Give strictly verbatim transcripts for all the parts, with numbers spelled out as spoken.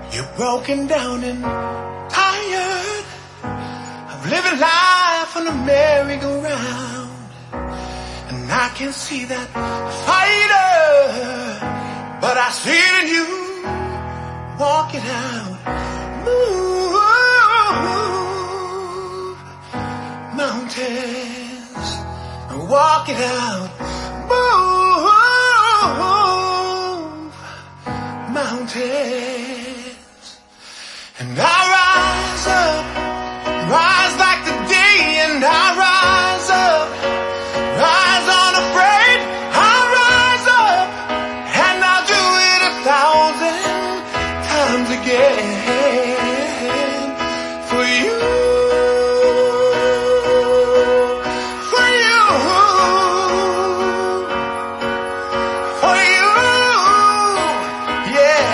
You're broken down and tired of living life on a merry-go-round, and I can see that fighter, but I see it in you. Walk it out, move mountains, and walk it out, move mountains. And I rise up, rise like the day, and I rise up, rise unafraid. I rise up, and I'll do it a thousand times again for you, for you, for you, yeah.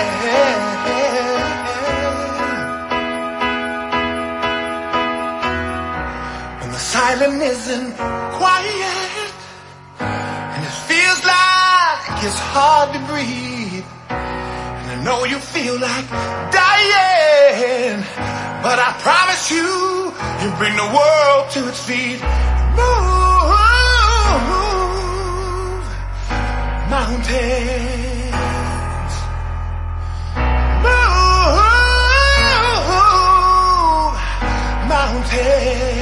When the silence isn't quiet and it feels like it's hard to breathe, and I know you feel like dying, but I promise you, you bring the world to its feet. Move mountains, move mountains.